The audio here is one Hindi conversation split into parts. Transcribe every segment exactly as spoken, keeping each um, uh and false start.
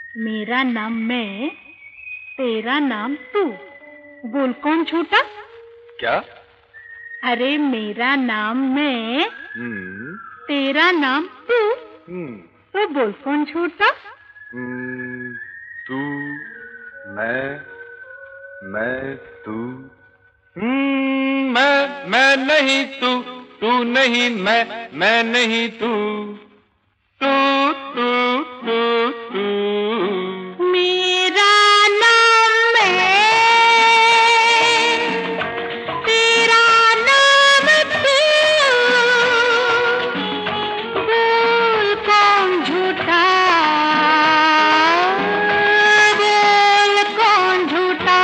मेरा नाम मैं, तेरा नाम तू, बोल कौन झूठा? क्या? अरे मेरा नाम मैं, हम्म, तेरा नाम तू, हम्म, तो बोल कौन झूठा? हम्म, तू, मैं, मैं, तू। हम्म, मैं, मैं नहीं तू, तू नहीं मैं, मैं नहीं तू, तू, तू, तू, तू। मेरा नाम मैं, तेरा नाम तू, बोल कौन झूठा? बोल कौन झूठा?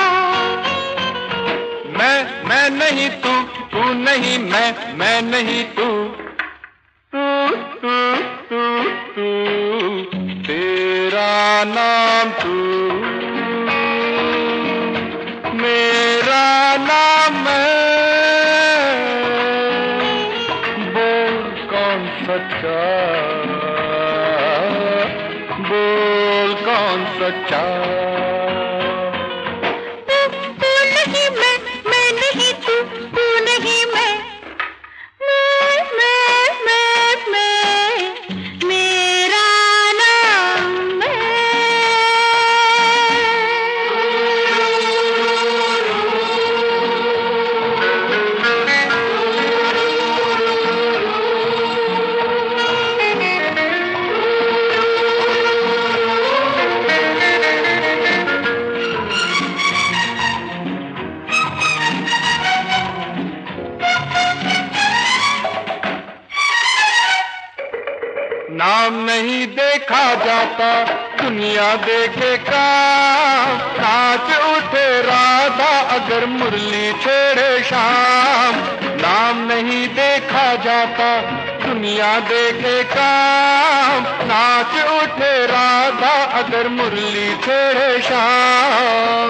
मैं, मैं नहीं तू, तू नहीं मैं, मैं नहीं तू, तू, तू, तू, तू, तेरा नाम तू, मेरा नाम मैं, बोल कौन सच्चा, बोल कौन सच्चा। तू नहीं मैं, मैं नहीं तू, तू नहीं मैं, मैं, मैं, मैं, मैं, मेरा नाम नाम नहीं देखा जाता, दुनिया देखे काम, नाच उठे राधा अगर मुरली छेड़े शाम। नाम नहीं देखा जाता, दुनिया देखे काम, नाच उठे राधा अगर मुरली छेड़े शाम।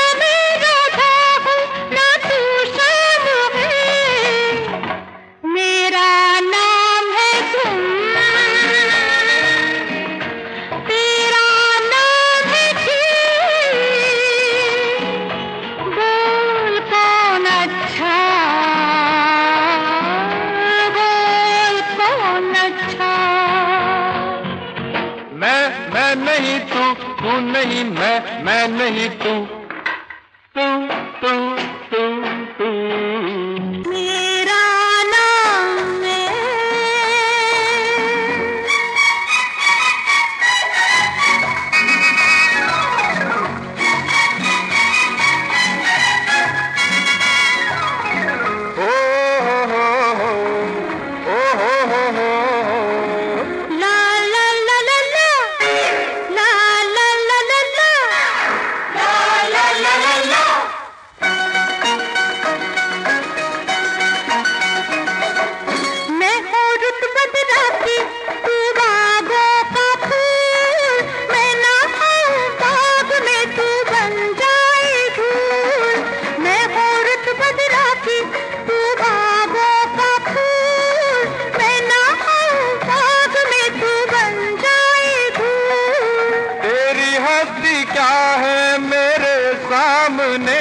मैं, मैं नहीं तू, तू नहीं मैं, मैं नहीं तू, तू, तू, तू, तू। मेरा नाम है। ओ हो हो हो, ओ हो हो हो, ला ला ला ला ला, ला ला ला ला ला, ला ला ला ला ला। मैं हूँ रुत बदराती, तू बागों का फूल, मैं ना आऊं बाग में तू बन जाए धूल। मैं हूँ रुत बदराती, तू बागों का फूल, मैं ना आऊं बाग में तू बन जाए धूल। तेरी हस्ती क्या है मेरे सामने,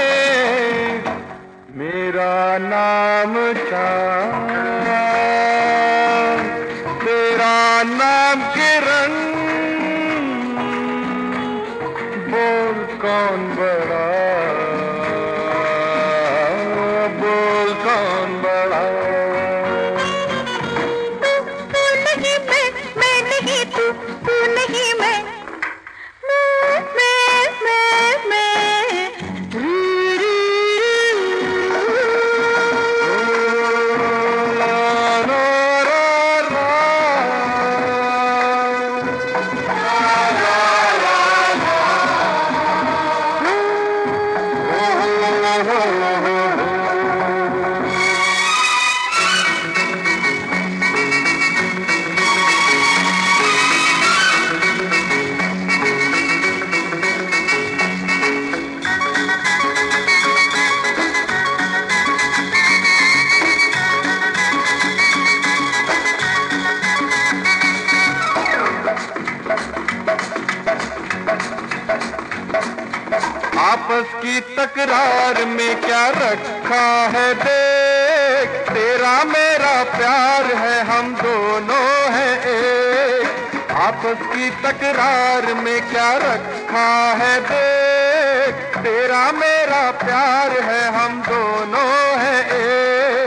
मेरा नाम चांद, तेरा नाम किरण, बोल कौन बड़ा, बोल कौन बड़ा। तू नहीं मैं, मैं नहीं तू, तू नहीं मैं, मैं, मैं, मैं, मैं, रू, रू, रू, रू। ला आपस की तकरार में क्या रखा है देख, तेरा मेरा प्यार है हम दोनों हैं एक। आपस की तकरार में क्या रखा है देख, तेरा मेरा प्यार है हम दोनों हैं एक।